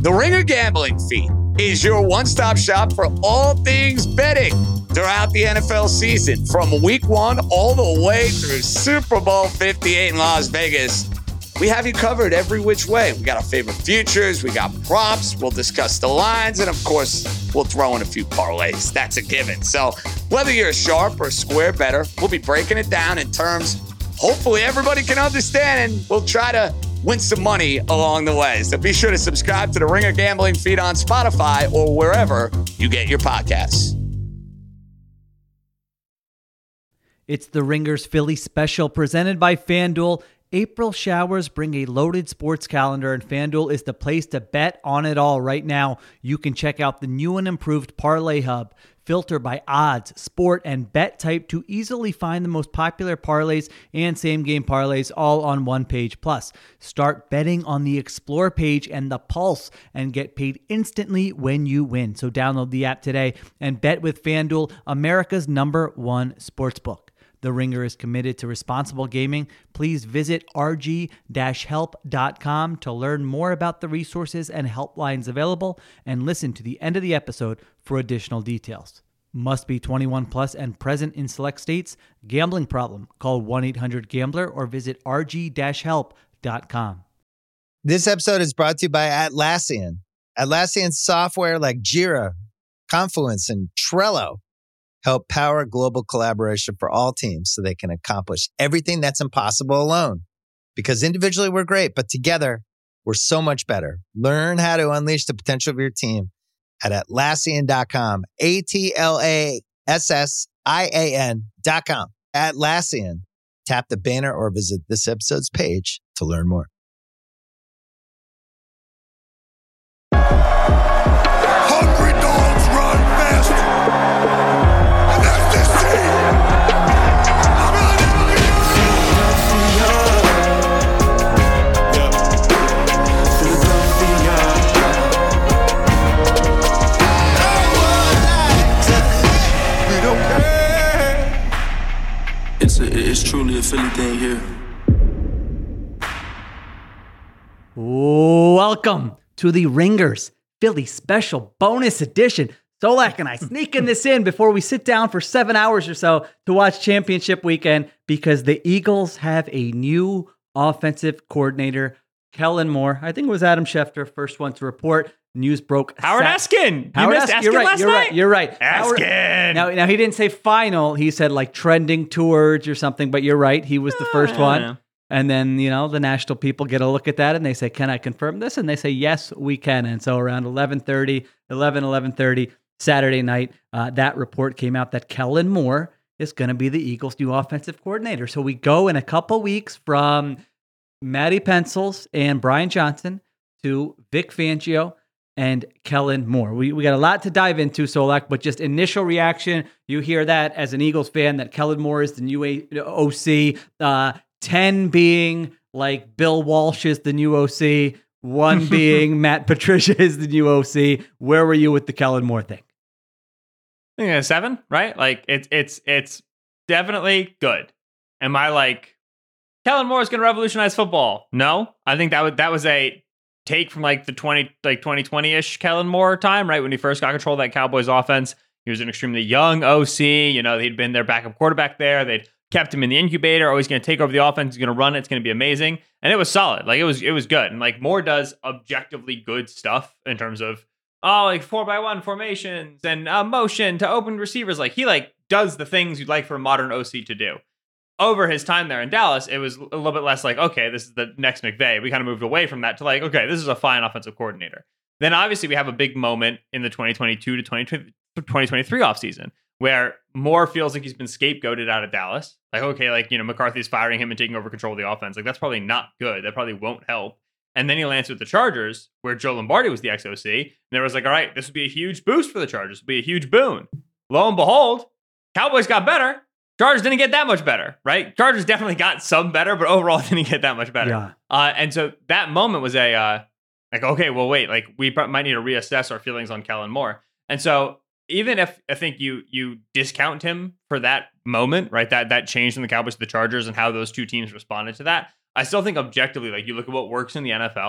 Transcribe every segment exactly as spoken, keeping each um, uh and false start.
The Ringer Gambling Feed is your one-stop shop for all things betting throughout the N F L season, from week one all the way through Super Bowl fifty-eight in Las Vegas. We have you covered every which way. We got our favorite futures, we got props, we'll discuss the lines, and of course, we'll throw in a few parlays. That's a given. So whether you're a sharp or a square bettor, we'll be breaking it down in terms hopefully everybody can understand, and we'll try to win some money along the way. So be sure to subscribe to the Ringer Gambling Feed on Spotify or wherever you get your podcasts. It's the Ringer's Philly Special presented by FanDuel. April showers bring a loaded sports calendar, and FanDuel is the place to bet on it all. Right now, you can check out the new and improved Parlay Hub. Filter by odds, sport, and bet type to easily find the most popular parlays and same-game parlays all on one page. Plus, start betting on the Explore page and the Pulse and get paid instantly when you win. So download the app today and bet with FanDuel, America's number one sportsbook. The Ringer is committed to responsible gaming. Please visit r g dash help dot com to learn more about the resources and helplines available, and listen to the end of the episode for additional details. Must be twenty-one plus and present in select states. Gambling problem? Call one eight hundred gambler or visit r g dash help dot com. This episode is brought to you by Atlassian. Atlassian software like Jira, Confluence, and Trello help power global collaboration for all teams so they can accomplish everything that's impossible alone. Because individually we're great, but together we're so much better. Learn how to unleash the potential of your team at Atlassian dot com. A T L A S S I A N dot com. Atlassian. Tap the banner or visit this episode's page to learn more. Hungry dogs run fast. And that's this team. It's a, it's truly a Philly thing here. Welcome to the Ringers Philly Special Bonus Edition. Solak and I sneaking this in before we sit down for seven hours or so to watch Championship Weekend, because the Eagles have a new offensive coordinator, Kellen Moore. I think it was Adam Schefter, first one to report. News broke. Howard Sat- Eskin. Howard You missed Eskin. Eskin You're right. last You're night? right. You're right. Howard- Eskin. Now, now he didn't say final. He said like trending towards or something. But you're right. He was the first one. Yeah. And then, you know, the national people get a look at that and they say, can I confirm this? And they say, yes, we can. And so around eleven thirty, eleven, eleven thirty Saturday night, uh, that report came out that Kellen Moore is going to be the Eagles' new offensive coordinator. So we go in a couple weeks from Matty Pencils and Brian Johnson to Vic Fangio and Kellen Moore. We we got a lot to dive into, Solak, but just initial reaction. You hear that as an Eagles fan, that Kellen Moore is the new A- O C, uh, ten being like Bill Walsh is the new O C, one being Matt Patricia is the new O C. Where were you with the Kellen Moore thing? I think a seven, right? Like it's it's it's definitely good. Am I like Kellen Moore is going to revolutionize football? No, I think that would that was a take from like the twenty like twenty twenty-ish Kellen Moore time, right? When he first got control of that Cowboys offense. He was an extremely young O C. You know, he'd been their backup quarterback there. They'd kept him in the incubator. Oh, he's going to take over the offense. He's going to run it. It's going to be amazing. And it was solid. Like it was it was good. And like Moore does objectively good stuff in terms of oh, like four by one formations and uh, motion to open receivers. Like he like does the things you'd like for a modern O C to do. Over his time there in Dallas, it was a little bit less like, okay, this is the next McVay. We kind of moved away from that to like, okay, this is a fine offensive coordinator. Then obviously we have a big moment in the twenty twenty-two to twenty twenty-three offseason where Moore feels like he's been scapegoated out of Dallas. Like, okay, like, you know, McCarthy's firing him and taking over control of the offense. Like, that's probably not good. That probably won't help. And then he lands with the Chargers, where Joe Lombardi was the ex-O C. And there was like, all right, this would be a huge boost for the Chargers. It would be a huge boon. Lo and behold, Cowboys got better. Chargers didn't get that much better, right? Chargers definitely got some better, but overall didn't get that much better. Yeah. Uh, and so that moment was a, uh, like, okay, well, wait, like we might need to reassess our feelings on Kellen Moore. And so even if I think you you discount him for that moment, right, that that change from the Cowboys to the Chargers and how those two teams responded to that, I still think objectively, like you look at what works in the N F L,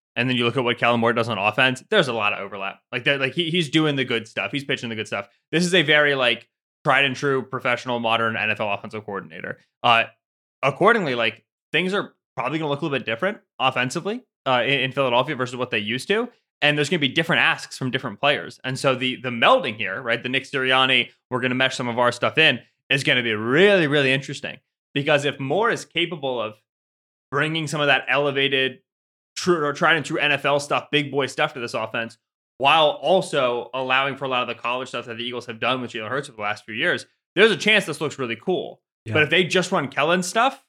and then you look at what Kellen Moore does on offense, there's a lot of overlap. Like that, like he, he's doing the good stuff. He's pitching the good stuff. This is a very like tried and true professional modern N F L offensive coordinator. Uh, accordingly, like things are probably going to look a little bit different offensively uh, in, in Philadelphia versus what they used to. And there's going to be different asks from different players. And so the the melding here, right, the Nick Sirianni, we're going to mesh some of our stuff in, is going to be really, really interesting. Because if Moore is capable of bringing some of that elevated, true or tried and true N F L stuff, big boy stuff to this offense, while also allowing for a lot of the college stuff that the Eagles have done with Jalen Hurts over the last few years, there's a chance this looks really cool. Yeah. But if they just run Kellen stuff,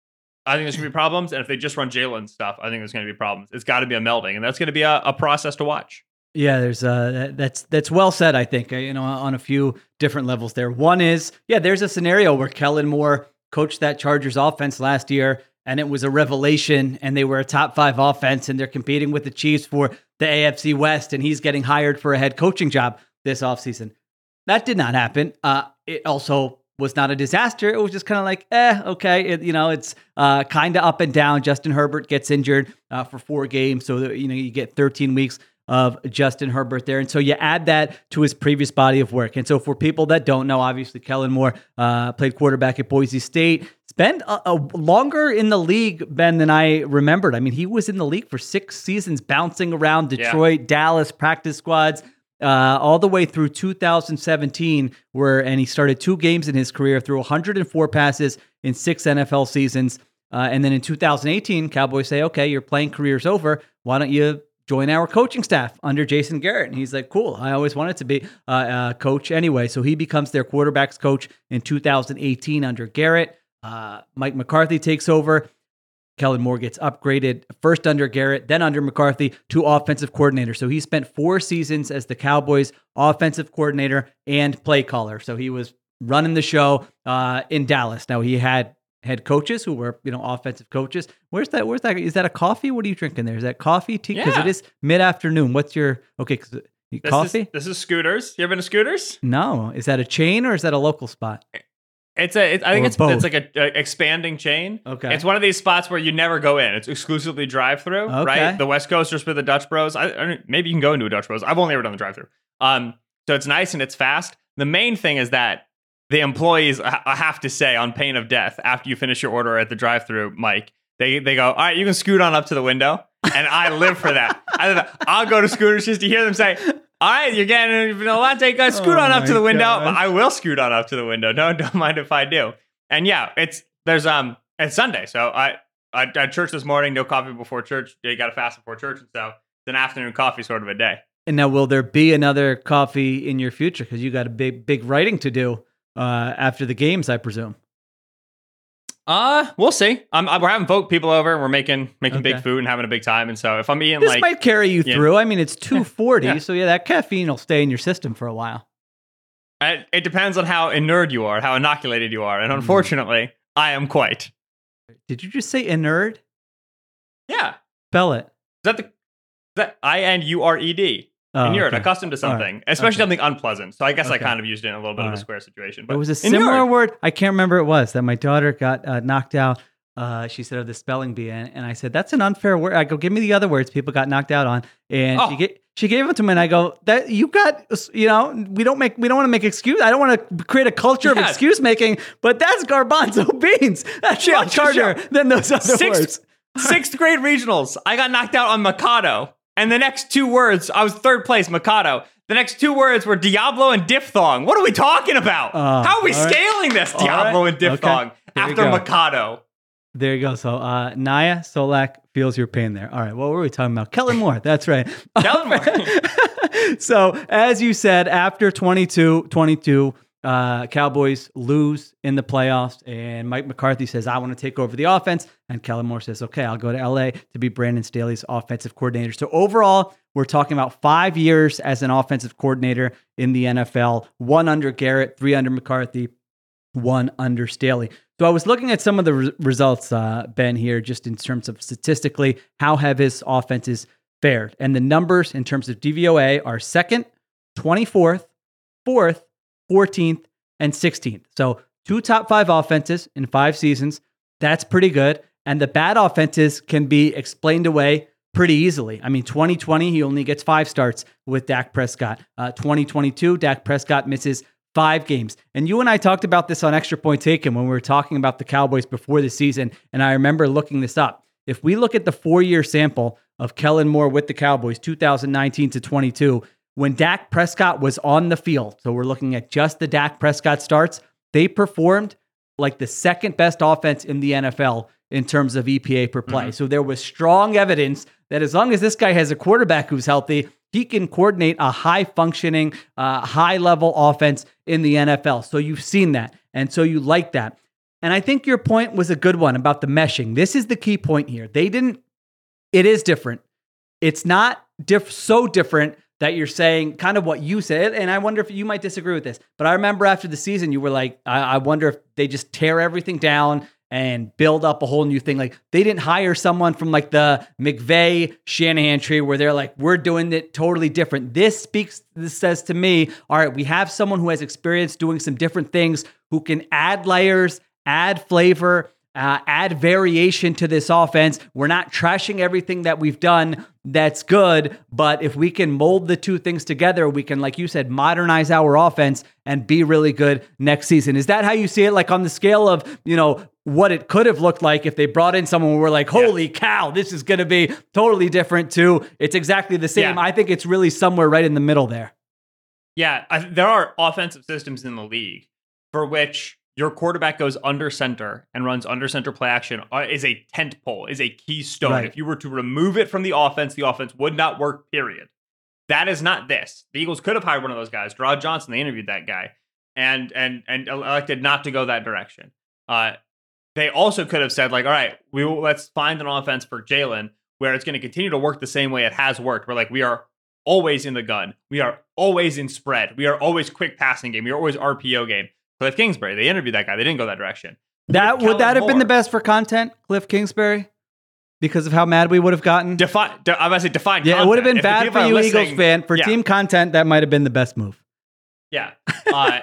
I think there's going to be problems. And if they just run Jalen stuff, I think there's going to be problems. It's got to be a melding, and that's going to be a, a process to watch. Yeah, there's uh that's that's well said, I think, you know, on a few different levels there. One is, yeah, there's a scenario where Kellen Moore coached that Chargers offense last year, and it was a revelation, and they were a top five offense, and they're competing with the Chiefs for the A F C West, and he's getting hired for a head coaching job this offseason. That did not happen. Uh, it also was not a disaster. It was just kind of like, eh, okay. It, you know, it's uh, kind of up and down. Justin Herbert gets injured uh, for four games. So, that, you know, you get thirteen weeks of Justin Herbert there. And so you add that to his previous body of work. And so for people that don't know, obviously Kellen Moore uh, played quarterback at Boise State, spent a, a longer in the league, Ben, than I remembered. I mean, he was in the league for six seasons, bouncing around Detroit, yeah. Dallas, practice squads, Uh, all the way through two thousand seventeen, where and he started two games in his career, threw one hundred four passes in six N F L seasons. Uh, and then in two thousand eighteen, Cowboys say, okay, your playing career's over. Why don't you join our coaching staff under Jason Garrett? And he's like, cool. I always wanted to be a, a coach anyway. So he becomes their quarterbacks coach in two thousand eighteen under Garrett. Uh, Mike McCarthy takes over. Kellen Moore gets upgraded first under Garrett, then under McCarthy to offensive coordinator. So he spent four seasons as the Cowboys offensive coordinator and play caller. So he was running the show uh, in Dallas. Now he had head coaches who were, you know, offensive coaches. Where's that? Where's that? Is that a coffee? What are you drinking there? Is that coffee, tea? Because yeah. it is mid-afternoon. What's your, okay, cause this coffee? Is, this is Scooters. You ever been to Scooters? No. Is that a chain or is that a local spot? It's a. It, I think or it's both. it's like a, a expanding chain. Okay. It's one of these spots where you never go in. It's exclusively drive-through, okay. right? The West Coasters for the Dutch Bros. I, I don't, maybe you can go into a Dutch Bros. I've only ever done the drive-through. Um, so it's nice and it's fast. The main thing is that the employees, I have to say, on pain of death, after you finish your order at the drive-through, Mike, they they go, all right, you can scoot on up to the window, and I live for that. I, I'll go to Scooters just to hear them say, all right, you're getting a latte, guys. Scoot oh on up to the window. God. I will scoot on up to the window. Don't don't mind if I do. And yeah, it's there's um it's Sunday, so I I at church this morning, no coffee before church. You got to fast before church, and so it's an afternoon coffee sort of a day. And now, will there be another coffee in your future? Because you got a big big writing to do uh, after the games, I presume. Uh, we'll see. Um, we're having folk people over, and we're making making okay. big food and having a big time. And so if I'm eating this like, might carry you yeah. through. I mean, it's two forty, yeah. so yeah, that caffeine will stay in your system for a while. It, it depends on how inured you are, how inoculated you are, and unfortunately, mm. I am quite. Did you just say inured? Yeah. Spell it. Is that the is that I N U R E D? Oh, inured, okay. accustomed to something, right. especially okay. something unpleasant. So I guess okay. I kind of used it in a little bit All of a right. square situation. But But it was a inured. similar word. I can't remember it was that my daughter got uh, knocked out. Uh, she said of the spelling bee, and, and I said that's an unfair word. I go, give me the other words people got knocked out on, and Oh. she get she gave it to me, and I go, that you got, you know, we don't make we don't want to make excuse. I don't want to create a culture Yeah. of excuse making, but that's garbanzo beans. That's Yeah, much harder sure. than those other Sixth, words. sixth grade regionals, I got knocked out on Mikado. And the next two words, I was third place, Mikado. The next two words were Diablo and Diphthong. What are we talking about? Uh, How are we all right. scaling this All Diablo right. and Diphthong Okay. Here we after go. Mikado? There you go. So uh, Naya Solak feels your pain there. All right. What were we talking about? Kellen Moore. That's right. Kellen Moore. So as you said, after twenty-two twenty-two, uh, Cowboys lose in the playoffs, and Mike McCarthy says, I want to take over the offense. And Kellen Moore says, okay, I'll go to L A to be Brandon Staley's offensive coordinator. So overall, we're talking about five years as an offensive coordinator in the N F L, one under Garrett, three under McCarthy, one under Staley. So I was looking at some of the re- results, uh, Ben, here, just in terms of statistically, how have his offenses fared? And the numbers in terms of D V O A are second, twenty-fourth, fourth, fourteenth, and sixteenth. So two top five offenses in five seasons. That's pretty good. And the bad offenses can be explained away pretty easily. I mean, twenty twenty, he only gets five starts with Dak Prescott. Uh, twenty twenty-two, Dak Prescott misses five games. And you and I talked about this on Extra Point Taken when we were talking about the Cowboys before the season. And I remember looking this up. If we look at the four-year sample of Kellen Moore with the Cowboys, two thousand nineteen to twenty-two, when Dak Prescott was on the field, so we're looking at just the Dak Prescott starts, they performed like the second best offense in the N F L in terms of E P A per play. Mm-hmm. So there was strong evidence that as long as this guy has a quarterback who's healthy, he can coordinate a high-functioning, uh, high-level offense in the N F L. So you've seen that, and so you like that. And I think your point was a good one about the meshing. This is the key point here. They didn't, it is different. It's not diff- so different that you're saying kind of what you said. And I wonder if you might disagree with this. But I remember after the season, you were like, I, I wonder if they just tear everything down and build up a whole new thing. Like they didn't hire someone from like the McVay Shanahan tree where they're like, we're doing it totally different. This speaks, this says to me, all right, we have someone who has experience doing some different things, who can add layers, add flavor, uh, add variation to this offense. We're not trashing everything that we've done that's good, but if we can mold the two things together, we can, like you said, modernize our offense and be really good next season. Is that how you see it? Like on the scale of, you know, what it could have looked like if they brought in someone where we're like, holy yeah. cow, this is going to be totally different too. It's exactly the same. Yeah. I think it's really somewhere right in the middle there. Yeah, I, there are offensive systems in the league for which your quarterback goes under center and runs under center play action uh, is a tent pole, is a keystone. Right. If you were to remove it from the offense, the offense would not work, period. That is not this. The Eagles could have hired one of those guys. Gerard Johnson, they interviewed that guy and and and elected not to go that direction. Uh, they also could have said, like, all right, we will, let's find an offense for Jalen where it's going to continue to work the same way it has worked. We're like, we are always in the gun. We are always in spread. We are always quick passing game. We are always R P O game. Cliff Kingsbury, they interviewed that guy. They didn't go that direction. That would that have Moore, been the best for content, Cliff Kingsbury? Because of how mad we would have gotten? Define, de- I'm going to say define Yeah, content. It would have been if bad for you, Eagles fan. For yeah. team content, that might have been the best move. Yeah. Uh,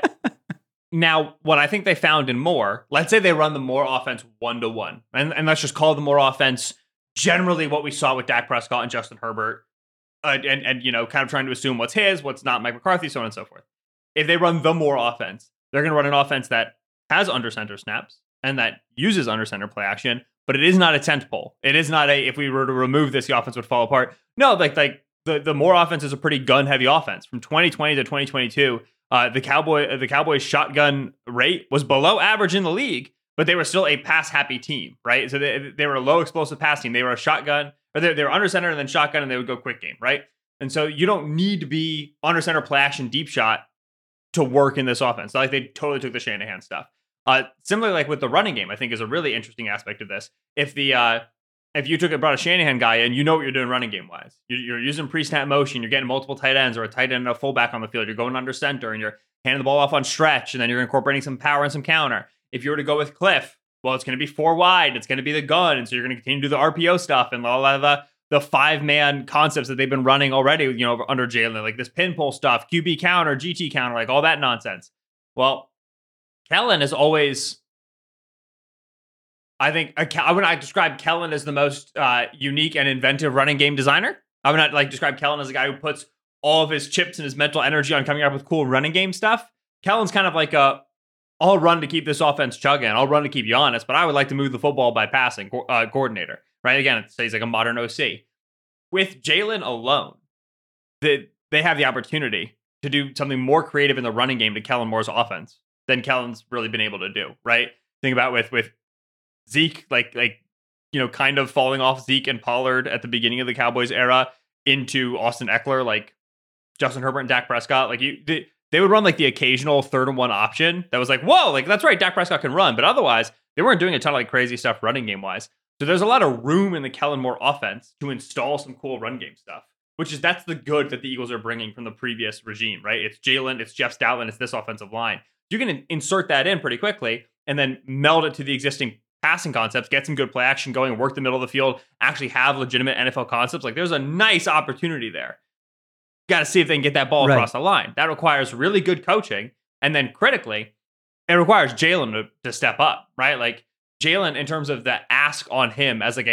now, what I think they found in Moore, let's say they run the Moore offense one-to-one. And, and let's just call the Moore offense generally what we saw with Dak Prescott and Justin Herbert. Uh, and, and, you know, kind of trying to assume what's his, what's not Mike McCarthy, so on and so forth. If they run the Moore offense, they're going to run an offense that has under center snaps and that uses under center play action, but it is not a tent pole. It is not a, if we were to remove this, the offense would fall apart. No, like, like the, the Moore offense is a pretty gun heavy offense. From twenty twenty to twenty twenty-two, uh, the Cowboy, the Cowboys shotgun rate was below average in the league, but they were still a pass happy team, right? So they, they were a low explosive pass team. They were a shotgun, or they, they were under center and then shotgun, and they would go quick game, right? And so you don't need to be under center play action deep shot to work in this offense. So like they totally took the Shanahan stuff. Uh, similarly, like with the running game, I think is a really interesting aspect of this. If the uh, if you took and brought a Shanahan guy and you know what you're doing running game wise, you're, you're using pre-snap motion, you're getting multiple tight ends or a tight end and a fullback on the field, you're going under center and you're handing the ball off on stretch, and then you're incorporating some power and some counter. If you were to go with Cliff, well, it's going to be four wide, it's going to be the gun, and so you're going to continue to do the R P O stuff and a lot of the the five-man concepts that they've been running already, you know, under Jalen, like this pin pull stuff, Q B counter, G T counter, like all that nonsense. Well, Kellen is always, I think, I would not describe Kellen as the most uh, unique and inventive running game designer. I would not like describe Kellen as a guy who puts all of his chips and his mental energy on coming up with cool running game stuff. Kellen's kind of like a, I'll run to keep this offense chugging. I'll run to keep you honest, but I would like to move the football by passing uh, coordinator. Right? Again, it stays like a modern O C. With Jalen alone, the, they have the opportunity to do something more creative in the running game to Kellen Moore's offense than Kellen's really been able to do, right? Think about with with Zeke, like, like you know, kind of falling off Zeke and Pollard at the beginning of the Cowboys era into Austin Eckler, like Justin Herbert and Dak Prescott. Like you, they, they would run like the occasional third and one option that was like, whoa, like that's right, Dak Prescott can run. But otherwise, they weren't doing a ton of like crazy stuff running game wise. So there's a lot of room in the Kellen Moore offense to install some cool run game stuff, which is that's the good that the Eagles are bringing from the previous regime, right? It's Jalen, it's Jeff Stoutland, it's this offensive line. You can insert that in pretty quickly and then meld it to the existing passing concepts, get some good play action going, work the middle of the field, actually have legitimate N F L concepts. Like there's a nice opportunity there. Got to see if they can get that ball right. across the line. That requires really good coaching. And then critically, it requires Jalen to, to step up, right? Like, Jalen, in terms of the ask on him as like a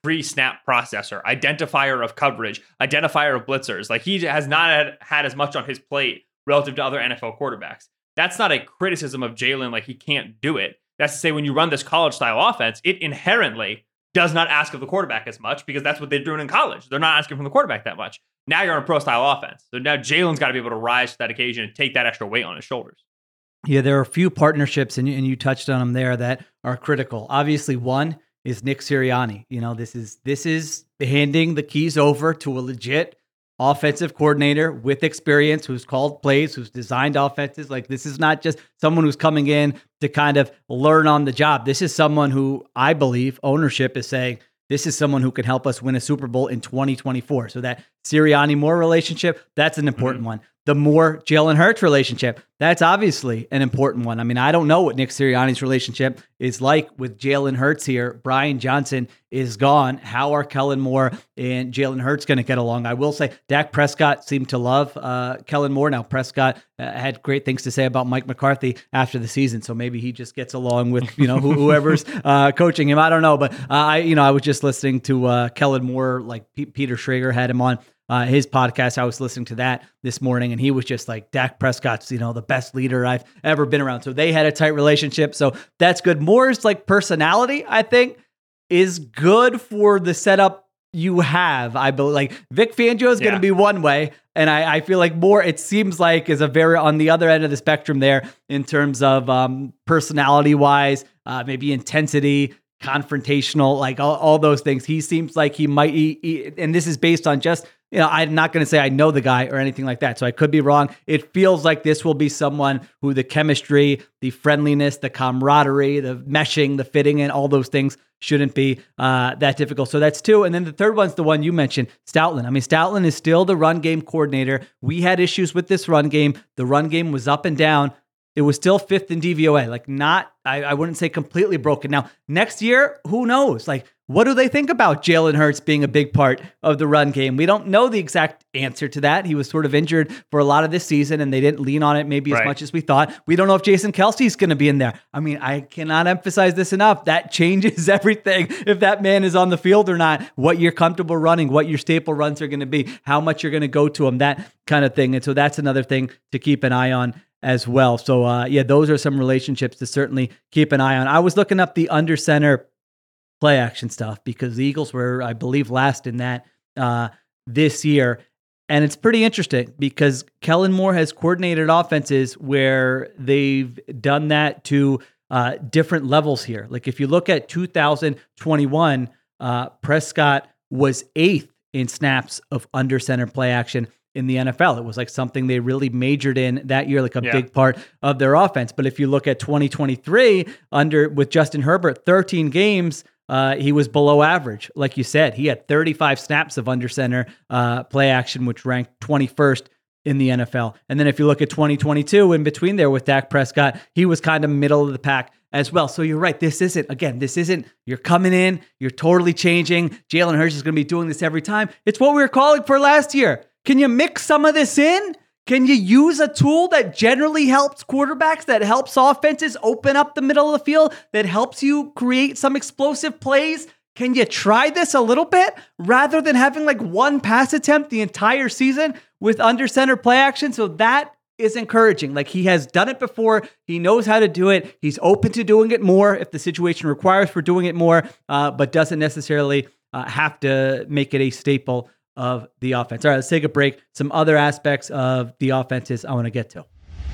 pre-snap processor, identifier of coverage, identifier of blitzers. Like he has not had, had as much on his plate relative to other N F L quarterbacks. That's not a criticism of Jalen, like he can't do it. That's to say, when you run this college style offense, it inherently does not ask of the quarterback as much because that's what they're doing in college. They're not asking from the quarterback that much. Now you're on a pro style offense. So now Jalen's got to be able to rise to that occasion and take that extra weight on his shoulders. Yeah, there are a few partnerships, and you, and you touched on them there, that are critical. Obviously, one is Nick Sirianni. You know, this is this is handing the keys over to a legit offensive coordinator with experience who's called plays, who's designed offenses. Like, this is not just someone who's coming in to kind of learn on the job. This is someone who I believe ownership is saying, this is someone who can help us win a Super Bowl in twenty twenty-four. So that Sirianni-Moore relationship, that's an important mm-hmm. one. The Moore Jalen Hurts relationship, that's obviously an important one. I mean, I don't know what Nick Sirianni's relationship is like with Jalen Hurts here. Brian Johnson is gone. How are Kellen Moore and Jalen Hurts going to get along? I will say Dak Prescott seemed to love uh, Kellen Moore. Now, Prescott uh, had great things to say about Mike McCarthy after the season, so maybe he just gets along with, you know, whoever's uh, coaching him. I don't know, but uh, I, you know, I was just listening to uh, Kellen Moore, like P- Peter Schrager had him on Uh, his podcast. I was listening to that this morning, and he was just like, Dak Prescott's, you know, the best leader I've ever been around. So they had a tight relationship. So that's good. Moore's like personality, I think, is good for the setup you have. I believe like Vic Fangio is yeah. going to be one way. And I, I feel like Moore, it seems like, is a very on the other end of the spectrum there in terms of um, personality wise, uh, maybe intensity, confrontational, like all, all those things. He seems like he might, he, he, and this is based on just, you know, I'm not going to say I know the guy or anything like that, so I could be wrong. It feels like this will be someone who the chemistry, the friendliness, the camaraderie, the meshing, the fitting in, all those things shouldn't be uh, that difficult. So that's two. And then the third one's the one you mentioned, Stoutland. I mean, Stoutland is still the run game coordinator. We had issues with this run game. The run game was up and down. It was still fifth in D V O A, like not, I, I wouldn't say completely broken. Now, next year, who knows? Like, what do they think about Jalen Hurts being a big part of the run game? We don't know the exact answer to that. He was sort of injured for a lot of this season, and they didn't lean on it maybe right. as much as we thought. We don't know if Jason Kelce's going to be in there. I mean, I cannot emphasize this enough. That changes everything if that man is on the field or not, what you're comfortable running, what your staple runs are going to be, how much you're going to go to him, that kind of thing. And so that's another thing to keep an eye on as well. So uh, yeah, those are some relationships to certainly keep an eye on. I was looking up the under center play action stuff because the Eagles were, I believe, last in that uh, this year. And it's pretty interesting because Kellen Moore has coordinated offenses where they've done that to uh, different levels here. Like if you look at two thousand twenty-one, uh, Prescott was eighth in snaps of under center play action in the N F L. It was like something they really majored in that year, like a yeah. big part of their offense. But if you look at twenty twenty-three under with Justin Herbert, thirteen games, uh, he was below average. Like you said, he had thirty-five snaps of under center uh, play action, which ranked twenty-first in the N F L. And then if you look at twenty twenty-two, in between there with Dak Prescott, he was kind of middle of the pack as well. So you're right. This isn't, again, this isn't, you're coming in, you're totally changing. Jalen Hurts is going to be doing this every time. It's what we were calling for last year. Can you mix some of this in? Can you use a tool that generally helps quarterbacks, that helps offenses open up the middle of the field, that helps you create some explosive plays? Can you try this a little bit rather than having like one pass attempt the entire season with under center play action? So that is encouraging. Like he has done it before. He knows how to do it. He's open to doing it more if the situation requires for doing it more, uh, but doesn't necessarily uh, have to make it a staple of the offense. All right, let's take a break. Some other aspects of the offenses I want to get to.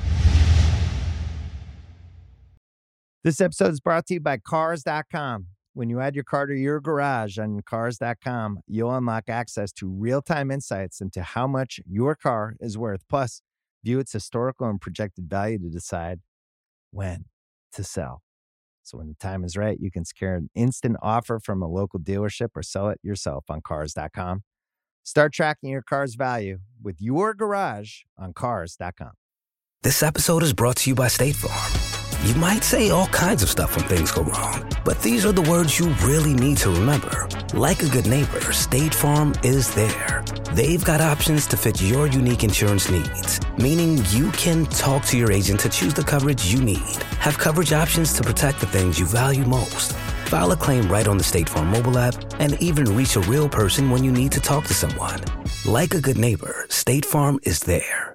This episode is brought to you by Cars dot com. When you add your car to your garage on Cars dot com, you'll unlock access to real-time insights into how much your car is worth. Plus, view its historical and projected value to decide when to sell. So when the time is right, you can secure an instant offer from a local dealership or sell it yourself on Cars dot com. Start tracking your car's value with your garage on Cars dot com. This episode is brought to you by State Farm. You might say all kinds of stuff when things go wrong, but these are the words you really need to remember. Like a good neighbor, State Farm is there. They've got options to fit your unique insurance needs, meaning you can talk to your agent to choose the coverage you need. Have coverage options to protect the things you value most. File a claim right on the State Farm mobile app and even reach a real person when you need to talk to someone. Like a good neighbor, State Farm is there.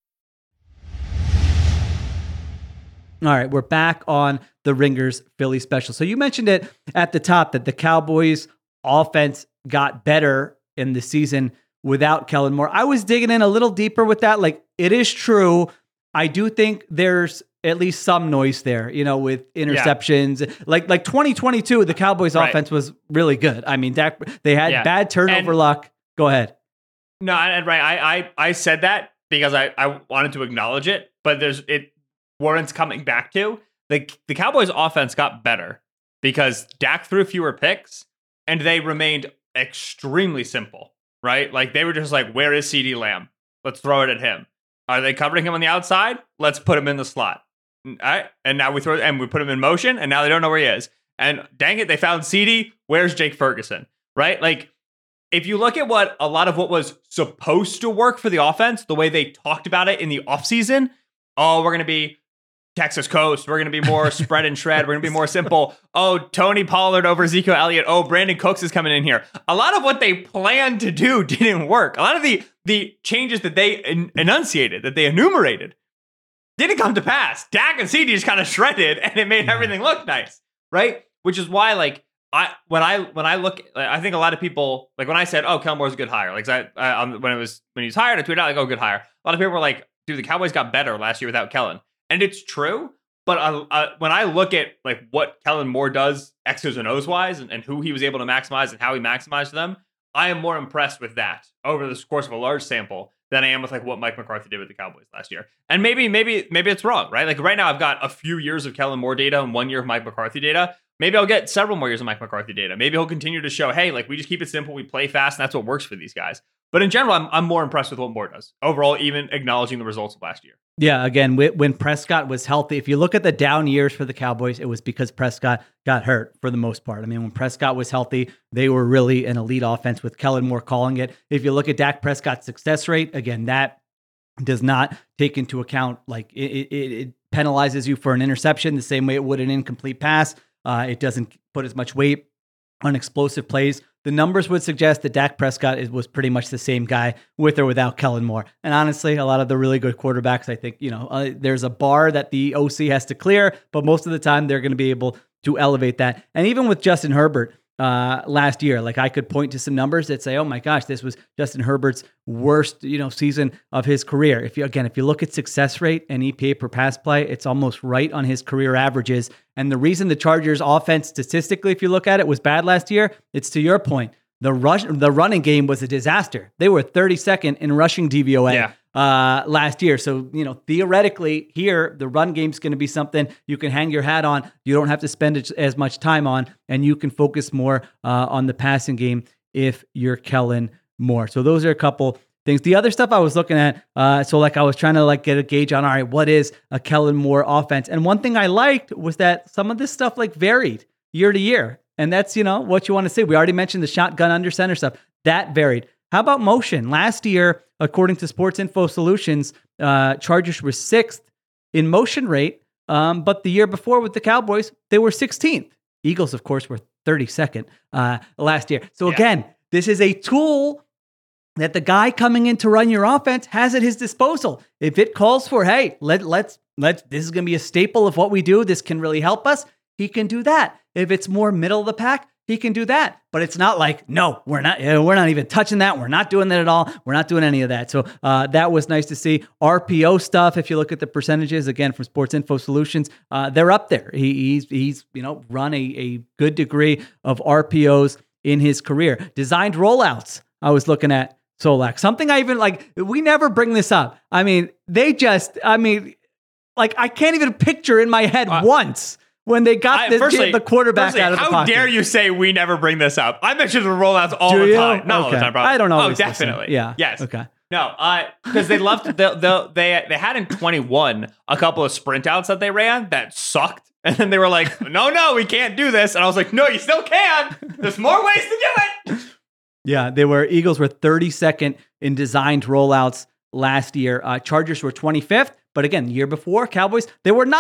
All right, we're back on the Ringers Philly special. So you mentioned it at the top that the Cowboys offense got better in the season without Kellen Moore. I was digging in a little deeper with that. Like, it is true. I do think there's at least some noise there, you know, with interceptions. Yeah. Like like twenty twenty-two, the Cowboys right. offense was really good. I mean, Dak, they had yeah. bad turnover and, luck. Go ahead. No, and right, I, I I said that because I, I wanted to acknowledge it, but there's it warrants coming back to. The, the Cowboys offense got better because Dak threw fewer picks and they remained extremely simple, right? Like they were just like, where is CeeDee Lamb? Let's throw it at him. Are they covering him on the outside? Let's put him in the slot. All right. And now we throw and we put him in motion and now they don't know where he is. And dang it, they found CeeDee. Where's Jake Ferguson? Right? Like if you look at what a lot of what was supposed to work for the offense, the way they talked about it in the offseason, oh, we're going to be Texas Coast. We're going to be more spread and shred. We're going to be more simple. Oh, Tony Pollard over Ezekiel Elliott. Oh, Brandon Cooks is coming in here. A lot of what they planned to do didn't work. A lot of the, the changes that they en- enunciated, that they enumerated, didn't come to pass. Dak and CeeDee just kind of shredded and it made everything look nice, right? Which is why, like, I when I when I look, I think a lot of people, like when I said, oh, Kellen Moore's a good hire, like I, I when it was when he was hired, I tweeted out like, oh, good hire. A lot of people were like, dude, the Cowboys got better last year without Kellen. And it's true, but uh, uh, when I look at like what Kellen Moore does X's and O's wise and, and who he was able to maximize and how he maximized them, I am more impressed with that over the course of a large sample than I am with like what Mike McCarthy did with the Cowboys last year. And maybe, maybe, maybe it's wrong, right? Like right now I've got a few years of Kellen Moore data and one year of Mike McCarthy data. Maybe I'll get several more years of Mike McCarthy data. Maybe he'll continue to show, hey, like we just keep it simple, we play fast, and that's what works for these guys. But in general, I'm, I'm more impressed with what Moore does overall, even acknowledging the results of last year. Yeah, again, when Prescott was healthy, if you look at the down years for the Cowboys, it was because Prescott got hurt for the most part. I mean, when Prescott was healthy, they were really an elite offense with Kellen Moore calling it. If you look at Dak Prescott's success rate, again, that does not take into account, like it, it, it penalizes you for an interception the same way it would an incomplete pass. Uh, it doesn't put as much weight on explosive plays. The numbers would suggest that Dak Prescott is, was pretty much the same guy with or without Kellen Moore. And honestly, a lot of the really good quarterbacks, I think, you know, uh, there's a bar that the O C has to clear, but most of the time they're going to be able to elevate that. And even with Justin Herbert uh, last year, like I could point to some numbers that say, oh my gosh, this was Justin Herbert's worst, you know, season of his career. If you, again, if you look at success rate and E P A per pass play, it's almost right on his career averages. And the reason the Chargers offense statistically, if you look at it, was bad last year, it's to your point. The rush, the running game was a disaster. They were thirty-second in rushing D V O A yeah. uh, last year. So, you know, theoretically here, the run game's going to be something you can hang your hat on. You don't have to spend as much time on, and you can focus more uh, on the passing game if you're Kellen Moore. So those are a couple things. The other stuff I was looking at, uh, so like I was trying to like get a gauge on, all right, what is a Kellen Moore offense? And one thing I liked was that some of this stuff like varied year to year. And that's, you know, what you want to see. We already mentioned the shotgun under center stuff. That varied. How about motion? Last year, according to Sports Info Solutions, uh, Chargers were sixth in motion rate. Um, but the year before with the Cowboys, they were sixteenth. Eagles, of course, were thirty-second uh, last year. So yeah. again, this is a tool that the guy coming in to run your offense has at his disposal. If it calls for, hey, let, let's, let's, this is going to be a staple of what we do. This can really help us. He can do that. If it's more middle of the pack, he can do that. But it's not like, no, we're not, we're not even touching that. We're not doing that at all. We're not doing any of that. So uh, that was nice to see. R P O stuff, if you look at the percentages, again, from Sports Info Solutions, uh, they're up there. He, he's, he's, you know, run a, a good degree of R P Os in his career. Designed rollouts, I was looking at Solak. Something I even, like, we never bring this up. I mean, they just, I mean, like, I can't even picture in my head uh, once when they got I, the, firstly, the quarterback firstly, out of the how pocket. How dare you say we never bring this up? I mention the rollouts all Do the you? time. Not okay. all the time, probably. I don't know. Oh, definitely. Listen. Yeah. Yes. Okay. No, because uh, they loved the, the they they had in twenty-one a couple of sprint outs that they ran that sucked, and then they were like, no, no, we can't do this, and I was like, no, you still can. There's more ways to do it. Yeah, they were Eagles were thirty-second in designed rollouts last year. Uh, Chargers were twenty-fifth, but again, the year before, Cowboys they were ninth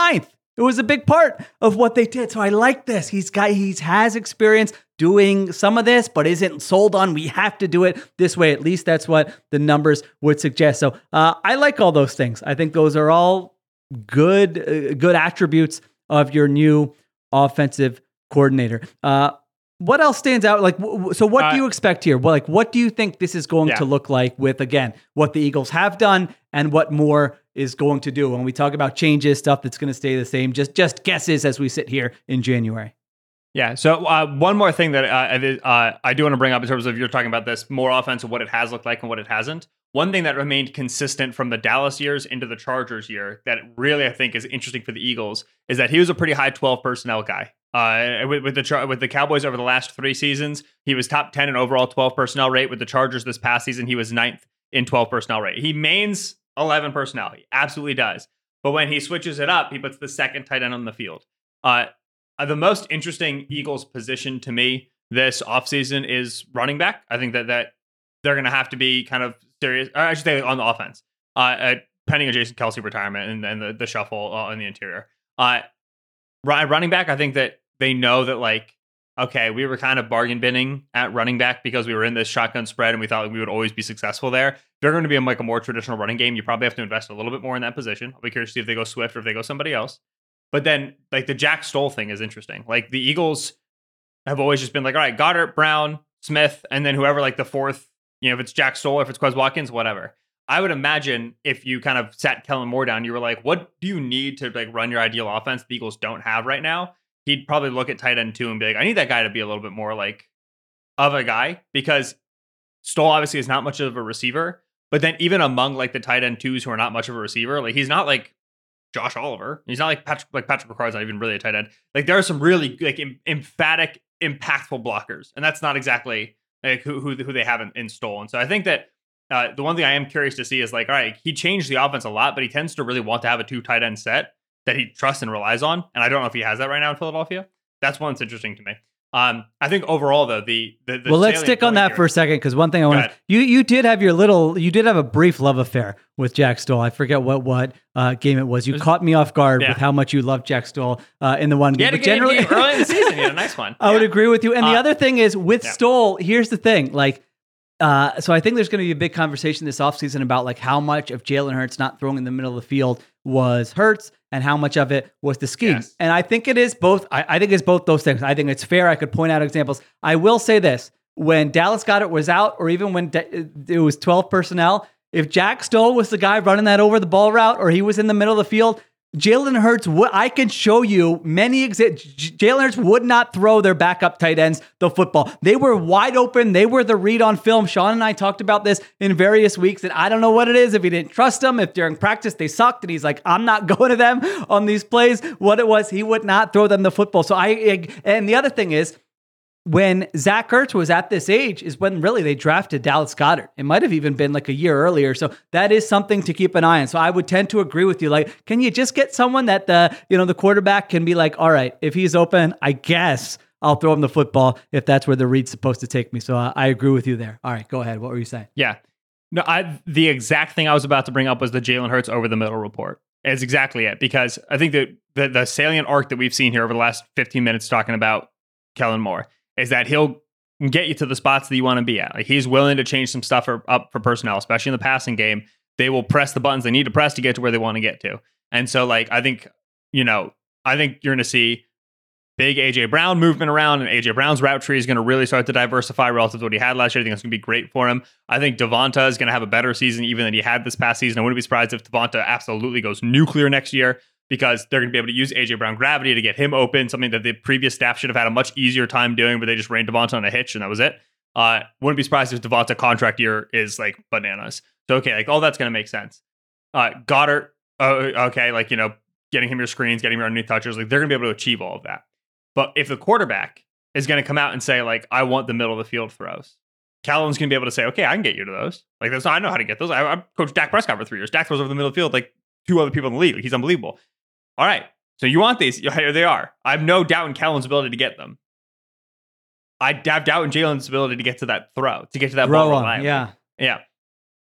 It was a big part of what they did. So I like this. He's got, he's has experience doing some of this, but isn't sold on, we have to do it this way. At least that's what the numbers would suggest. So uh, I like all those things. I think those are all good, uh, good attributes of your new offensive coordinator. Uh, what else stands out? Like, w- so what uh, do you expect here? Well, like, what do you think this is going yeah. to look like with, again, what the Eagles have done and what more is going to do? When we talk about changes, stuff that's going to stay the same, just, just guesses as we sit here in January. Yeah. So uh, one more thing that uh, uh, I do want to bring up in terms of you're talking about this more offense and what it has looked like and what it hasn't. One thing that remained consistent from the Dallas years into the Chargers year that really I think is interesting for the Eagles is that he was a pretty high twelve personnel guy. Uh, with, with the with the Cowboys over the last three seasons, he was top ten in overall twelve personnel rate. With the Chargers this past season, he was ninth in twelve personnel rate. He mains eleven personnel. He absolutely does. But when he switches it up, he puts the second tight end on the field. Uh, the most interesting Eagles position to me this offseason is running back. I think that that they're going to have to be kind of serious. Or I should say on the offense, uh, uh, pending a Jason Kelce retirement and, and the, the shuffle uh, in the interior. Uh, running back, I think that they know that, like, okay, we were kind of bargain binning at running back because we were in this shotgun spread and we thought like, we would always be successful there. If they're going to be in like a more traditional running game, you probably have to invest a little bit more in that position. I'll be curious to see if they go Swift or if they go somebody else. But then, like, the Jack Stoll thing is interesting. Like, the Eagles have always just been like, all right, Goddard, Brown, Smith, and then whoever, like, the fourth, you know, if it's Jack Stoll, if it's Quez Watkins, whatever. I would imagine if you kind of sat Kellen Moore down, you were like, what do you need to, like, run your ideal offense the Eagles don't have right now? He'd probably look at tight end two and be like, I need that guy to be a little bit more, like, of a guy, because Stoll obviously is not much of a receiver. But then even among, like, the tight end twos who are not much of a receiver, like, he's not, like, Josh Oliver. He's not like Patrick, like Patrick Ricard's not even really a tight end. Like, there are some really like em- emphatic, impactful blockers, and that's not exactly like who who, who they have in, in Stoll. And so I think that uh, the one thing I am curious to see is like, all right, he changed the offense a lot, but he tends to really want to have a two tight end set that he trusts and relies on. And I don't know if he has that right now in Philadelphia. That's one that's interesting to me. Um, I think overall though, the, the, the well, let's stick on that here, for a second. Cause one thing I want to, you, you did have your little, you did have a brief love affair with Jack Stoll. I forget what, what, uh, game it was. You was, caught me off guard yeah. with how much you loved Jack Stoll, uh, in the one game. But generally early in the season, he had a nice one. I yeah. would agree with you. And uh, the other thing is with yeah. Stoll, here's the thing, like, Uh, so I think there's going to be a big conversation this offseason about like how much of Jalen Hurts not throwing in the middle of the field was Hurts and how much of it was the scheme. Yes. And I think it is both. I, I think it's both those things. I think it's fair. I could point out examples. I will say this. When Dallas Goedert was out, or even when de- it was twelve personnel, if Jack Stoll was the guy running that over the ball route, or he was in the middle of the field, Jalen Hurts, w- I can show you many examples. Jalen Hurts would not throw their backup tight ends the football. They were wide open. They were the read on film. Sean and I talked about this in various weeks, and I don't know what it is. If he didn't trust them, if during practice they sucked, and he's like, I'm not going to them on these plays. What it was, he would not throw them the football. So I, and the other thing is, when Zach Ertz was at this age is when really they drafted Dallas Goedert. It might have even been like a year earlier. So that is something to keep an eye on. So I would tend to agree with you. Like, can you just get someone that the, you know, the quarterback can be like, all right, if he's open, I guess I'll throw him the football if that's where the read's supposed to take me. So uh, I agree with you there. All right, go ahead. What were you saying? Yeah. No, I, the exact thing I was about to bring up was the Jalen Hurts over the middle report. It's exactly it, because I think that the, the salient arc that we've seen here over the last fifteen minutes talking about Kellen Moore is that he'll get you to the spots that you want to be at. Like, he's willing to change some stuff for, up for personnel, especially in the passing game. They will press the buttons they need to press to get to where they want to get to. And so, like, I think, you know, I think you're going to see big A J Brown movement around, and A J Brown's route tree is going to really start to diversify relative to what he had last year. I think that's going to be great for him. I think Devonta is going to have a better season even than he had this past season. I wouldn't be surprised if Devonta absolutely goes nuclear next year, because they're going to be able to use A J Brown gravity to get him open, something that the previous staff should have had a much easier time doing, but they just ran Devonta on a hitch and that was it. Uh, wouldn't be surprised if Devonta contract year is like bananas. So, okay, like all that's going to make sense. Uh, Goddard, uh, okay, like, you know, getting him your screens, getting him your underneath touches, like they're going to be able to achieve all of that. But if the quarterback is going to come out and say, like, I want the middle of the field throws, Callum's going to be able to say, okay, I can get you to those. Like, that's not, I know how to get those. I, I coached Dak Prescott for three years. Dak throws over the middle of the field like two other people in the league. Like, he's unbelievable. All right, so you want these? Here they are. I have no doubt in Kellen's ability to get them. I have doubt in Jalen's ability to get to that throw, to get to that throw ball. On, yeah, yeah.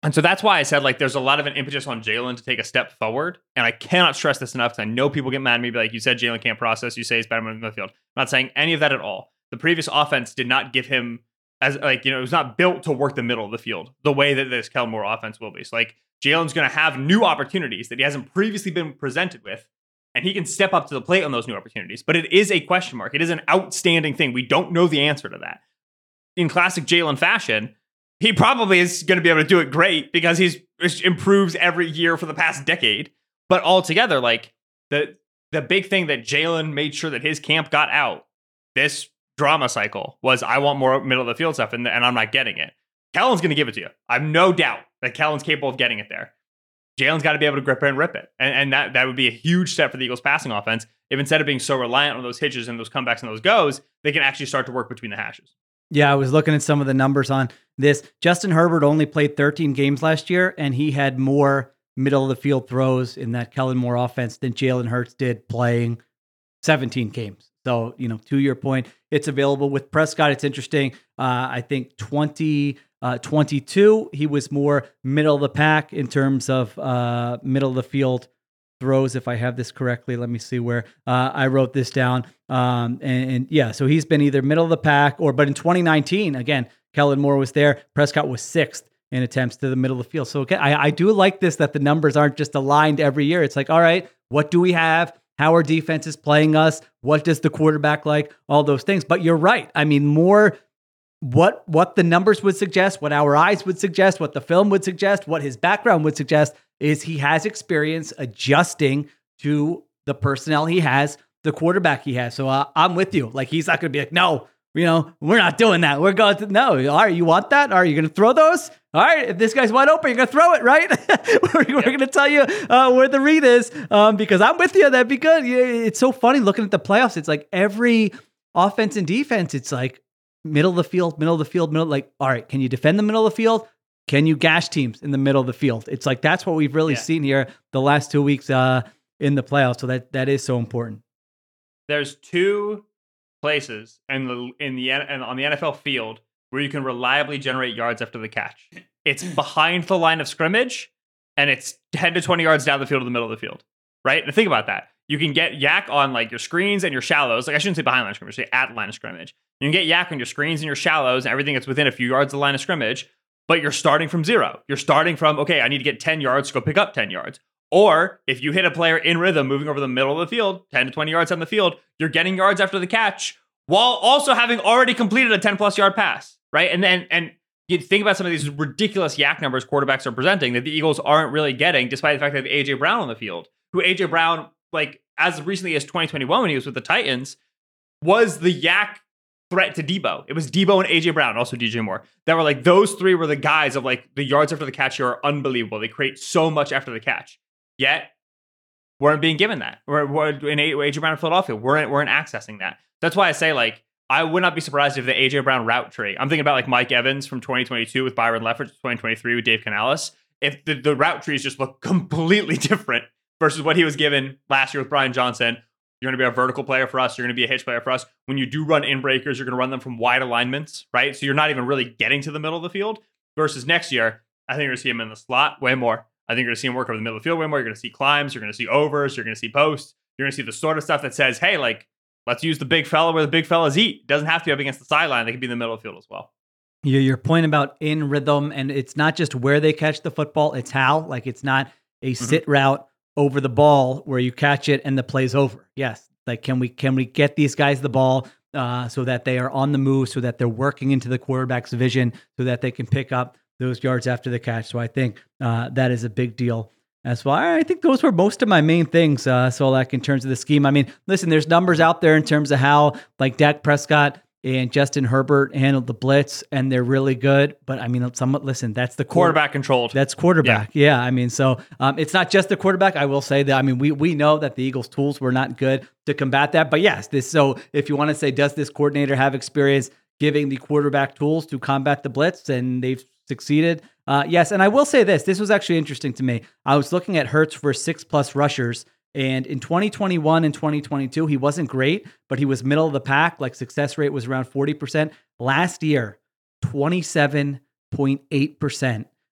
And so that's why I said, like, there's a lot of an impetus on Jalen to take a step forward. And I cannot stress this enough because I know people get mad at me, but like you said, Jalen can't process. You say he's better in the field. I'm not saying any of that at all. The previous offense did not give him, as like, you know, it was not built to work the middle of the field the way that this Kellen Moore offense will be. So like Jalen's going to have new opportunities that he hasn't previously been presented with, and he can step up to the plate on those new opportunities. But it is a question mark. It is an outstanding thing. We don't know the answer to that. In classic Jalen fashion, he probably is going to be able to do it great because he's improves every year for the past decade. But altogether, like the the big thing that Jalen made sure that his camp got out this drama cycle was, I want more middle of the field stuff, and, and I'm not getting it. Kellen's going to give it to you. I have no doubt that Kellen's capable of getting it there. Jalen's got to be able to grip it and rip it. And, and that, that would be a huge step for the Eagles passing offense if instead of being so reliant on those hitches and those comebacks and those goes, they can actually start to work between the hashes. Yeah, I was looking at some of the numbers on this. Justin Herbert only played thirteen games last year, and he had more middle of the field throws in that Kellen Moore offense than Jalen Hurts did playing seventeen games. So, you know, to your point, it's available with Prescott. It's interesting. Uh, I think twenty, uh, twenty-two, he was more middle of the pack in terms of uh, middle of the field throws. If I have this correctly, let me see where uh, I wrote this down. Um, and, and yeah, so he's been either middle of the pack or, but in twenty nineteen, again, Kellen Moore was there. Prescott was sixth in attempts to the middle of the field. So again, I, I do like this, that the numbers aren't just aligned every year. It's like, all right, what do we have? How are defenses playing us? What does the quarterback like? All those things. But you're right. I mean, more what what the numbers would suggest, what our eyes would suggest, what the film would suggest, what his background would suggest is he has experience adjusting to the personnel he has, the quarterback he has. So uh, I'm with you. Like, he's not going to be like, no, you know, we're not doing that. We're going to, no. All right, you want that? Are you going to throw those? All right, if this guy's wide open, you're going to throw it, right? we're we're going to tell you uh, where the read is um, because I'm with you. That'd be good. It's so funny looking at the playoffs. It's like every offense and defense, it's like middle of the field, middle of the field, middle. Like, all right, can you defend the middle of the field? Can you gash teams in the middle of the field? It's like that's what we've really yeah. seen here the last two weeks uh, in the playoffs. So that that is so important. There's two places in the in the and on the N F L field where you can reliably generate yards after the catch. It's behind the line of scrimmage, and it's ten to twenty yards down the field to the middle of the field. Right? And think about that. You can get yak on like your screens and your shallows. Like I shouldn't say behind line of scrimmage, say at line of scrimmage. You can get yak on your screens and your shallows and everything that's within a few yards of the line of scrimmage. But you're starting from zero. You're starting from, okay, I need to get ten yards to go pick up ten yards. Or if you hit a player in rhythm moving over the middle of the field, ten to twenty yards on the field, you're getting yards after the catch while also having already completed a ten plus yard pass, right? And then, and you think about some of these ridiculous yak numbers quarterbacks are presenting that the Eagles aren't really getting, despite the fact that they have A J Brown on the field, who A J Brown, like as recently as twenty twenty-one when he was with the Titans, was the yak threat to Debo. It was Debo and A J Brown, also D J Moore. That were like, those three were the guys of like the yards after the catch here are unbelievable. They create so much after the catch. Yet, weren't being given that. We're, we're in A J Brown in Philadelphia. Weren't, weren't accessing that. That's why I say, like, I would not be surprised if the A J Brown route tree, I'm thinking about like Mike Evans from twenty twenty-two with Byron Leftwich, twenty twenty-three with Dave Canales. If the, the route trees just look completely different versus what he was given last year with Brian Johnson. You're going to be a vertical player for us. You're going to be a hitch player for us. When you do run in breakers, you're going to run them from wide alignments, right? So you're not even really getting to the middle of the field. Versus next year, I think you're going to see him in the slot way more. I think you're going to see him work over the middle of the field way more. You're going to see climbs. You're going to see overs. You're going to see posts. You're going to see the sort of stuff that says, hey, like, let's use the big fella where the big fellas eat. It doesn't have to be up against the sideline. They can be in the middle of the field as well. Your, your point about in rhythm, and it's not just where they catch the football, it's how. Like, it's not a sit mm-hmm. route over the ball where you catch it and the play's over. Yes. Like, can we can we get these guys the ball uh, so that they are on the move, so that they're working into the quarterback's vision, so that they can pick up those yards after the catch. So I think uh, that is a big deal as well. I think those were most of my main things, uh, so like in terms of the scheme. I mean, listen, there's numbers out there in terms of how like Dak Prescott and Justin Herbert handled the blitz, and they're really good. But I mean, somewhat, listen, that's the quarterback quarter- controlled. That's quarterback. Yeah. yeah I mean, so um, it's not just the quarterback. I will say that. I mean, we we know that the Eagles' tools were not good to combat that. But yes, this. So if you want to say, does this coordinator have experience giving the quarterback tools to combat the blitz, and they've succeeded? Uh, yes. And I will say this. This was actually interesting to me. I was looking at Hurts for six plus rushers. And in twenty twenty-one and twenty twenty-two, he wasn't great, but he was middle of the pack. Like success rate was around forty percent. Last year, twenty-seven point eight percent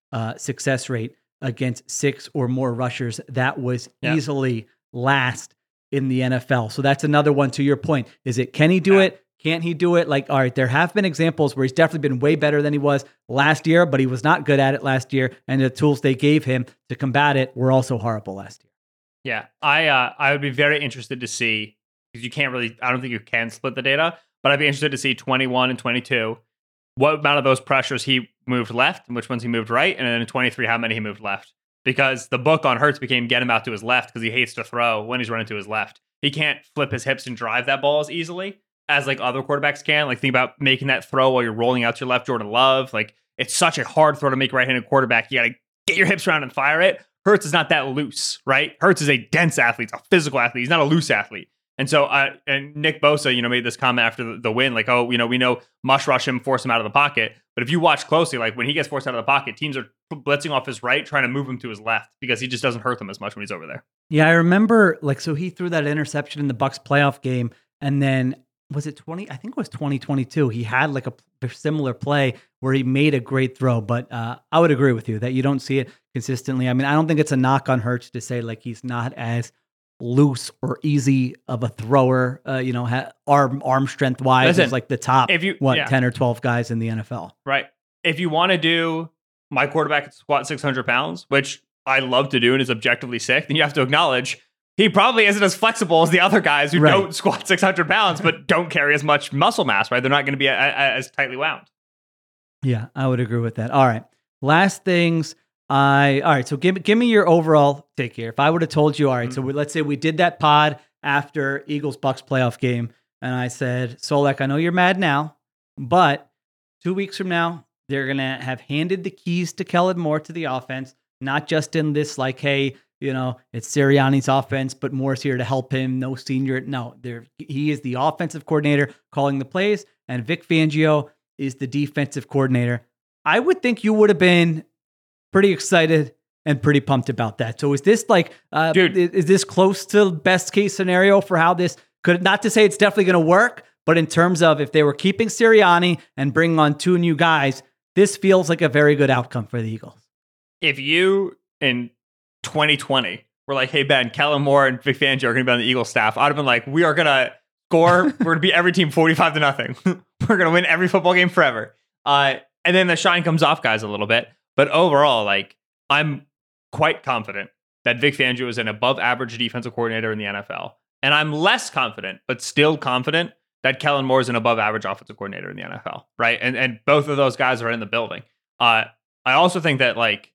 uh, success rate against six or more rushers. That was Yeah. easily last in the N F L. So that's another one to your point. Is it, can he do Yeah. it? Can't he do it? Like, all right, there have been examples where he's definitely been way better than he was last year, but he was not good at it last year. And the tools they gave him to combat it were also horrible last year. Yeah, I uh, I would be very interested to see, because you can't really, I don't think you can split the data, but I'd be interested to see twenty-one and twenty-two, what amount of those pressures he moved left and which ones he moved right, and then in twenty-three, how many he moved left. Because the book on Hurts became get him out to his left because he hates to throw when he's running to his left. He can't flip his hips and drive that ball as easily as like other quarterbacks can. Like think about making that throw while you're rolling out to your left, Jordan Love. Like it's such a hard throw to make right-handed quarterback. You got to get your hips around and fire it. Hurts is not that loose, right? Hurts is a dense athlete, a physical athlete. He's not a loose athlete. And so, uh, and Nick Bosa, you know, made this comment after the, the win, like, oh, you know, we know mush rush him, force him out of the pocket. But if you watch closely, like when he gets forced out of the pocket, teams are blitzing off his right, trying to move him to his left because he just doesn't hurt them as much when he's over there. Yeah, I remember, like, so he threw that interception in the Bucs playoff game, and then was it twenty? I think it was twenty twenty-two. He had like a similar play where he made a great throw, but uh, I would agree with you that you don't see it consistently. I mean, I don't think it's a knock on Hurts to say like he's not as loose or easy of a thrower, uh, you know, ha- arm arm strength wise, is like the top, if you, what, yeah. ten or twelve guys in the N F L. Right. If you want to do my quarterback at squat six hundred pounds, which I love to do and is objectively sick, then you have to acknowledge he probably isn't as flexible as the other guys who Right. don't squat six hundred pounds, but don't carry as much muscle mass, right? They're not going to be a, a, as tightly wound. Yeah, I would agree with that. All right. Last things. I all right. So give give me your overall take here. If I would have told you, all right, so we, let's say we did that pod after Eagles Bucks playoff game, and I said, Solak, I know you're mad now, but two weeks from now they're gonna have handed the keys to Kellen Moore to the offense, not just in this like, hey, you know, it's Sirianni's offense, but Moore's here to help him. No senior, no, there he is the offensive coordinator calling the plays, and Vic Fangio is the defensive coordinator. I would think you would have been pretty excited and pretty pumped about that. So is this like, uh, Dude. is, is this close to best case scenario for how this could, not to say it's definitely going to work, but in terms of if they were keeping Sirianni and bringing on two new guys, this feels like a very good outcome for the Eagles. If you in twenty twenty were like, hey, Ben, Kellen Moore and Vic Fangio are going to be on the Eagles staff, I'd have been like, we are going to score. We're going to beat every team forty-five to nothing. We're going to win every football game forever. Uh, and then the shine comes off guys a little bit. But overall, like, I'm quite confident that Vic Fangio is an above average defensive coordinator in the N F L. And I'm less confident, but still confident, that Kellen Moore is an above average offensive coordinator in the N F L. Right. And and both of those guys are in the building. Uh, I also think that, like,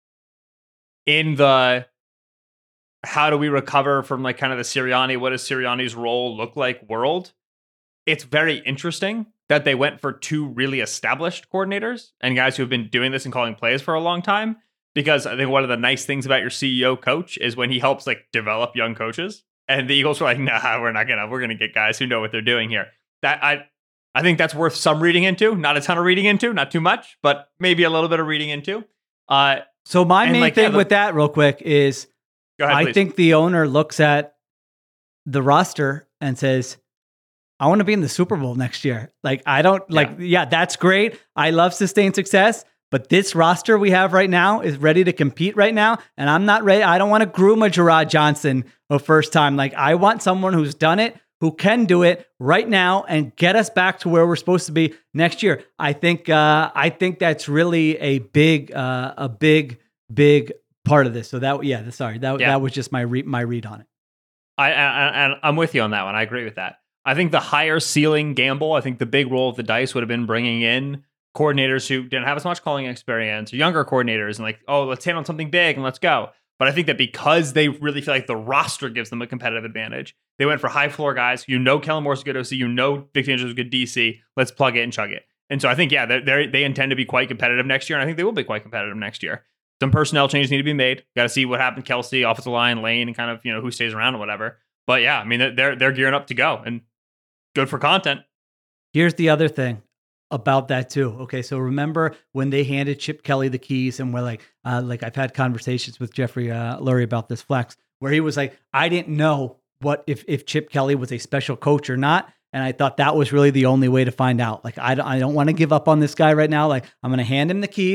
in the how do we recover from, like, kind of the Sirianni, what does Sirianni's role look like world, it's very interesting that they went for two really established coordinators and guys who have been doing this and calling plays for a long time. Because I think one of the nice things about your C E O coach is when he helps, like, develop young coaches. And the Eagles were like, nah, we're not gonna, we're gonna get guys who know what they're doing here. That I, I think that's worth some reading into, not a ton of reading into, not too much, but maybe a little bit of reading into. Uh, So my And, main like, thing yeah, the- with that real quick is go ahead, I please. think the owner looks at the roster and says, I want to be in the Super Bowl next year. Like, I don't like, yeah, that's great. I love sustained success, but this roster we have right now is ready to compete right now. And I'm not ready. I don't want to groom a Gerard Johnson a first time. Like, I want someone who's done it, who can do it right now and get us back to where we're supposed to be next year. I think, uh, I think that's really a big, uh, a big, big part of this. So that, yeah, sorry, that, Yeah. that was just my re- my read on it. I, I, and I'm with you on that one. I agree with that. I think the higher ceiling gamble, I think the big roll of the dice would have been bringing in coordinators who didn't have as much calling experience, or younger coordinators, and like, oh, let's handle something big and let's go. But I think that because they really feel like the roster gives them a competitive advantage, they went for high floor guys. You know, Kellen Moore's a good O C. You know, Vic Fangio's a good D C. Let's plug it and chug it. And so I think, yeah, they they intend to be quite competitive next year, and I think they will be quite competitive next year. Some personnel changes need to be made. Got to see what happened. Kelsey, offensive line, Lane, and kind of, you know, who stays around or whatever. But yeah, I mean, they're they're gearing up to go, and good for content. Here's the other thing about that too. Okay, so remember when they handed Chip Kelly the keys, and we're like, uh, like I've had conversations with Jeffrey uh, Lurie about this flex, where he was like, I didn't know what if if Chip Kelly was a special coach or not, and I thought that was really the only way to find out. Like, I don't, I don't want to give up on this guy right now. Like, I'm going to hand him the keys,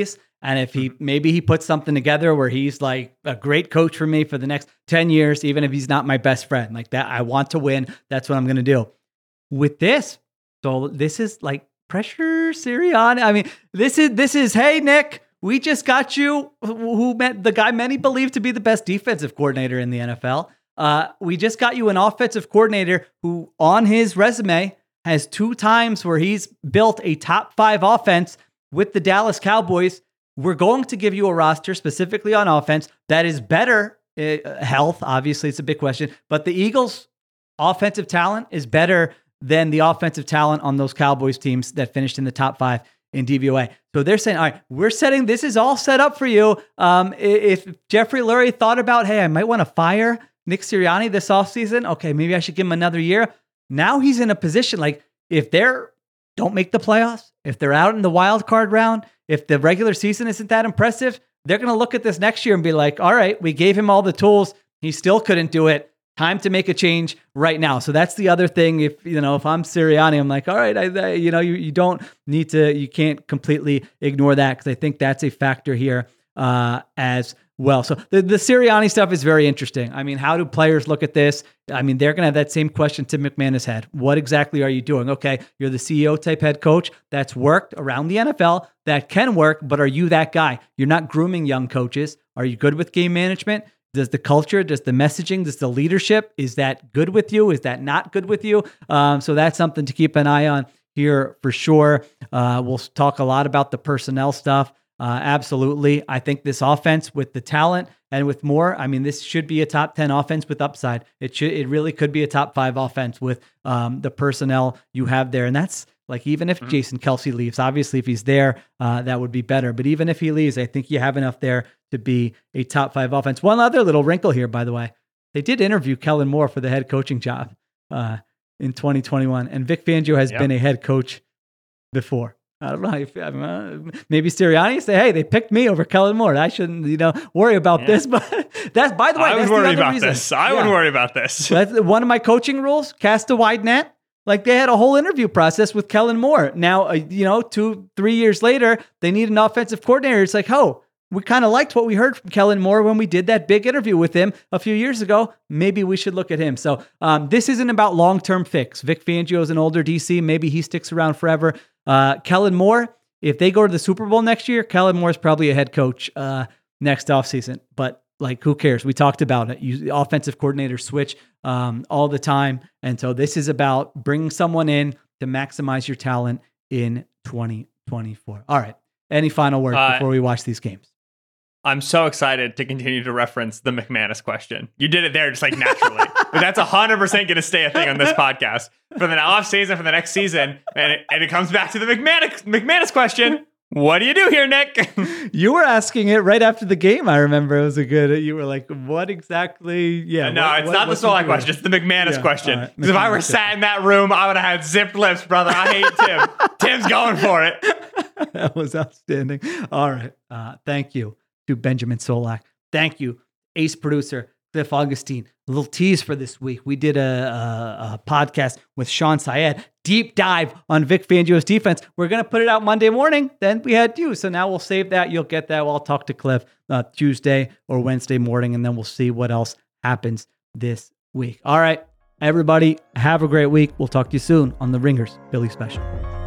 And if he, maybe he puts something together where he's like a great coach for me for the next ten years, even if he's not my best friend like that, I want to win. That's what I'm going to do with this. So this is like pressure Sirianni. I mean, this is, this is, hey, Nick, we just got you who met the guy many believe to be the best defensive coordinator in the N F L. Uh, we just got you an offensive coordinator who on his resume has two times where he's built a top five offense with the Dallas Cowboys. We're going to give you a roster specifically on offense that is better. Uh, health, obviously, it's a big question, but the Eagles' offensive talent is better than the offensive talent on those Cowboys teams that finished in the top five in D V O A. So they're saying, all right, we're setting, this is all set up for you. Um, if Jeffrey Lurie thought about, hey, I might want to fire Nick Sirianni this offseason, okay, maybe I should give him another year. Now he's in a position like if they're don't make the playoffs, if they're out in the wild card round, if the regular season isn't that impressive, they're going to look at this next year and be like, all right, we gave him all the tools. He still couldn't do it. Time to make a change right now. So that's the other thing. If, you know, if I'm Sirianni, I'm like, all right, I, I, you know, you, you don't need to, you can't completely ignore that because I think that's a factor here uh, as well. So the, the Sirianni stuff is very interesting. I mean, how do players look at this? I mean, they're going to have that same question Tim McMahon has had. What exactly are you doing? Okay, you're the C E O type head coach that's worked around the N F L, that can work, but are you that guy? You're not grooming young coaches. Are you good with game management? Does the culture, does the messaging, does the leadership, is that good with you? Is that not good with you? Um, so that's something to keep an eye on here for sure. Uh, we'll talk a lot about the personnel stuff. Uh, absolutely. I think this offense with the talent and with more, I mean, this should be a top ten offense with upside. It should, it really could be a top five offense with um, the personnel you have there. And that's like, even if mm-hmm. Jason Kelce leaves, obviously if he's there, uh, that would be better. But even if he leaves, I think you have enough there to be a top five offense. One other little wrinkle here, by the way, they did interview Kellen Moore for the head coaching job uh, in twenty twenty-one. And Vic Fangio has yep. been a head coach before. I don't know how you feel. I mean, uh, maybe Sirianni say, hey, they picked me over Kellen Moore. I shouldn't, you know, worry about yeah. this. But that's, by the way, I that's would worry the other about reason. this. I yeah. would worry about this. That's one of my coaching rules. Cast a wide net. Like they had a whole interview process with Kellen Moore. Now, uh, you know, two, three years later, they need an offensive coordinator. It's like, oh, we kind of liked what we heard from Kellen Moore when we did that big interview with him a few years ago. Maybe we should look at him. So um, this isn't about long-term fix. Vic Fangio is an older D C. Maybe he sticks around forever. Uh, Kellen Moore, if they go to the Super Bowl next year, Kellen Moore is probably a head coach uh, next offseason. But like, who cares? We talked about it. You, the offensive coordinators switch um, all the time. And so this is about bringing someone in to maximize your talent in twenty twenty-four. All right. Any final words uh, before we watch these games? I'm so excited to continue to reference the McManus question. You did it there just like naturally. But that's one hundred percent going to stay a thing on this podcast for the off season, for the next season. And it, and it comes back to the McManus, McManus question. What do you do here, Nick? You were asking it right after the game. I remember it was a good, you were like, what exactly? Yeah. No, what, it's what, not the Solak question. It's the McManus yeah, question. Because right. if I were sat in that room, I would have had zipped lips, brother. I hate Tim. Tim's going for it. That was outstanding. All right. Uh, thank you to Benjamin Solak. Thank you, ace producer Cliff Augustine. A little tease for this week. We did a, a, a podcast with Sean Syed, deep dive on Vic Fangio's defense. We're going to put it out Monday morning. Then we had you. So now we'll save that. You'll get that. I'll talk to Cliff uh, Tuesday or Wednesday morning, and then we'll see what else happens this week. All right, everybody, have a great week. We'll talk to you soon on the Ringers Philly Special.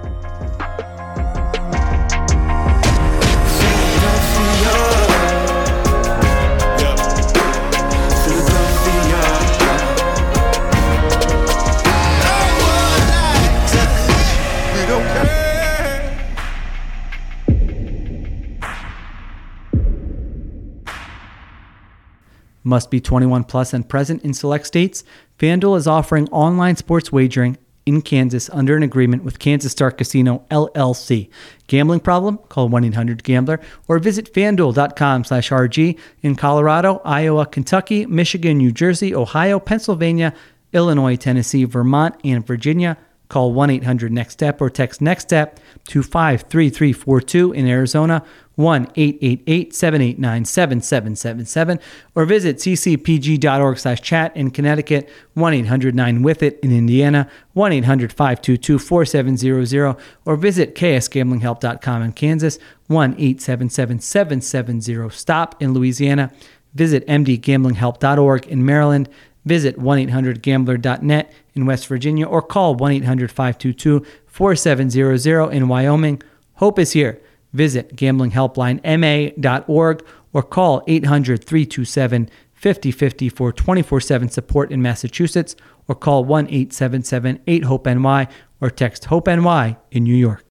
Must be twenty-one plus and present in select states. FanDuel is offering online sports wagering in Kansas under an agreement with Kansas Star Casino, L L C. Gambling problem? Call one eight hundred gambler or visit fanduel.com slash RG in Colorado, Iowa, Kentucky, Michigan, New Jersey, Ohio, Pennsylvania, Illinois, Tennessee, Vermont, and Virginia. Call one eight hundred next step or text NEXTSTEP to five three three four two in Arizona, one eight eight eight seven eight nine seven seven seven seven, or visit ccpg.org slash chat in Connecticut, one eight hundred nine with it in Indiana, one eight hundred five two two four seven zero zero, or visit k s gambling help dot com in Kansas, one eight seven seven, seven seven zero, stop in Louisiana. Visit m d gambling help dot org in Maryland. Visit one eight hundred gambler dot net in West Virginia or call one eight hundred, five two two, four seven zero zero in Wyoming. Hope is here. Visit gambling helpline m a dot org or call eight hundred, three two seven, five zero five zero for twenty-four seven support in Massachusetts or call one eight seven seven, eight, hope N Y or text HOPE-N Y in New York.